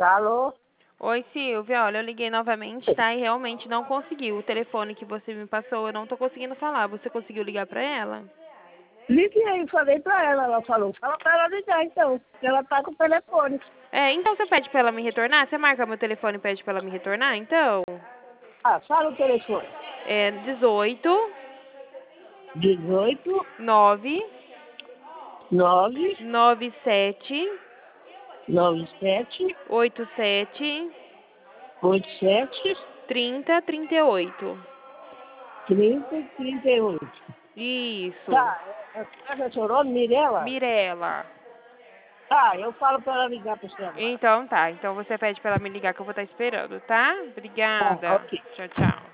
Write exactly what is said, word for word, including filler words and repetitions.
Alô? Oi, Silvia. Olha, eu liguei novamente, tá? E realmente não consegui. O telefone que você me passou, eu não tô conseguindo falar. Você conseguiu ligar pra ela? Liguei, falei pra ela, ela falou, fala pra ela ligar então, porque ela tá com o telefone. É, então você pede pra ela me retornar? Você marca meu telefone e pede pra ela me retornar, então? Ah, fala o telefone. É dezoito, dezoito, nove, nove, nove sete, nove sete, oito sete, oito sete, trinta, trinta e oito. trinta, trinta e oito. Isso. Tá, é, é, é seu nome, Mirela? Mirela. Tá, eu falo pra ela ligar pra você agora. Então tá. Então você pede pra ela me ligar que eu vou estar esperando, tá? Tá, Obrigada. ok. Tchau, tchau.